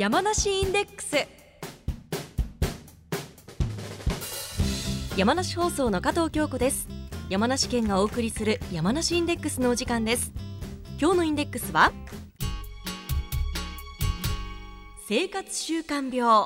山梨インデックス。山梨放送の加藤京子です。山梨県がお送りする山梨インデックスのお時間です。今日のインデックスは生活習慣病。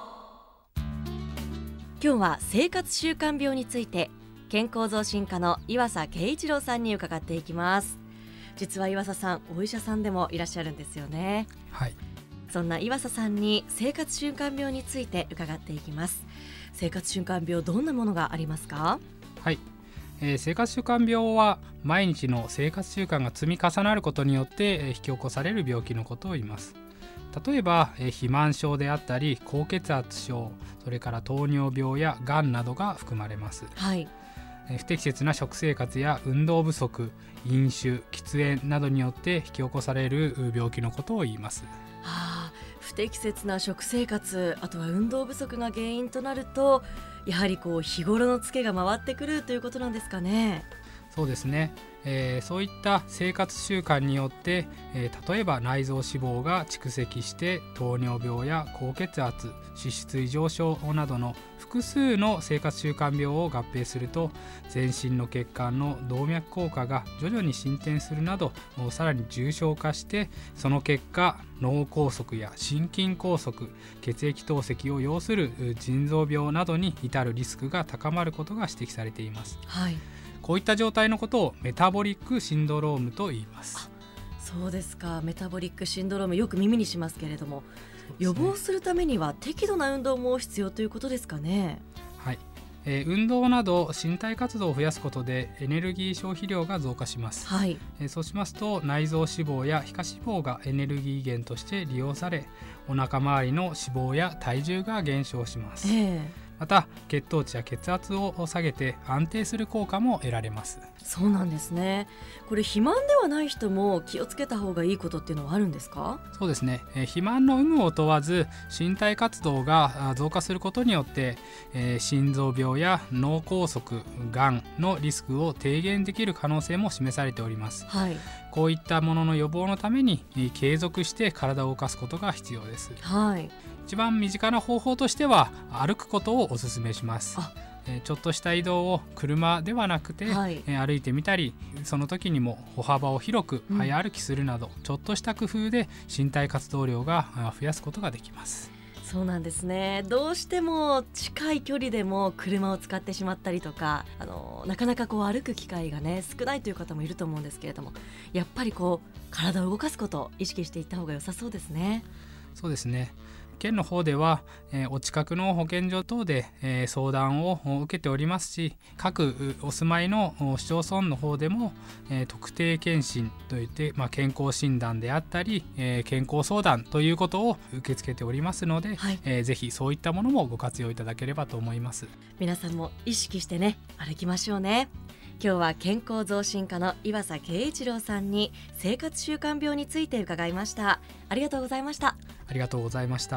今日は生活習慣病について健康増進課の岩佐圭一郎さんに伺っていきます。実は岩佐さん、お医者さんでもいらっしゃるんですよね。 はい、 そんな岩佐さんに生活習慣病について伺っていきます。生活習慣病、どんなものがありますか？ はい、生活習慣病は毎日の生活習慣が積み重なることによって引き起こされる病気のことを言います。例えば肥満症であったり高血圧症、それから糖尿病やがんなどが含まれます。 はい、 不適切な食生活や運動不足、飲酒、喫煙などによって引き起こされる病気のことを言います。 不適切な食生活、あとは運動不足が原因となると、やはり日頃のツケが回ってくるということなんですかね。 そうですね、そういった生活習慣によって、例えば内臓脂肪が蓄積して糖尿病や高血圧、脂質異常症などの複数の生活習慣病を合併すると、全身の血管の動脈硬化が徐々に進展するなどさらに重症化して、その結果脳梗塞や心筋梗塞、血液透析を要する腎臓病などに至るリスクが高まることが指摘されています。 はい、 こういった状態のことをメタボリックシンドロームと言います。 そうですか。メタボリックシンドローム、よく耳にしますけれども、予防するためには適度な運動も必要ということですかね。 はい、運動など身体活動を増やすことでエネルギー消費量が増加します。 はい、 そうしますと内臓脂肪や皮下脂肪がエネルギー源として利用され、お腹周りの脂肪や体重が減少します。また血糖値や血圧を下げて安定する効果も得られます。 そうなんですね。これ肥満ではない人も気をつけた方がいいことっていうのはあるんですか？ そうですね、肥満の有無を問わず身体活動が増加することによって、心臓病や脳梗塞、がんのリスクを低減できる可能性も示されております。 はい、 こういったものの予防のために継続して体を動かすことが必要です。 はい、 一番身近な方法としては歩くことをお勧めします。ちょっとした移動を車ではなくて、 はい、 歩いてみたり、その時にも歩幅を広く早歩きするなど、ちょっとした工夫で身体活動量が増やすことができます。 そうなんですね。どうしても近い距離でも車を使ってしまったりとか、なかなか歩く機会がね少ないという方もいると思うんですけれども、やっぱり体を動かすことを意識していった方が良さそうですね。 そうですね。県の方では、お近くの保健所等で、相談を受けておりますし、各お住まいの市町村の方でも、特定健診といって、健康診断であったり、健康相談ということを受け付けておりますので、はい、ぜひそういったものもご活用いただければと思います。 皆さんも意識してね、歩きましょうね。今日は健康増進課の岩佐圭一郎さんに生活習慣病について伺いました。ありがとうございました。 ありがとうございました。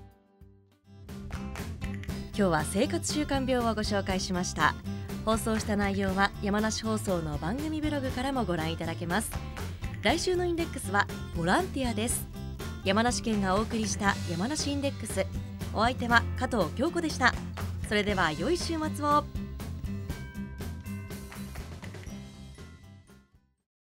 今日は生活習慣病をご紹介しました。放送した内容は山梨放送の番組ブログからもご覧いただけます。来週のインデックスはボランティアです。山梨県がお送りした山梨インデックス、お相手は加藤京子でした。それでは良い週末を。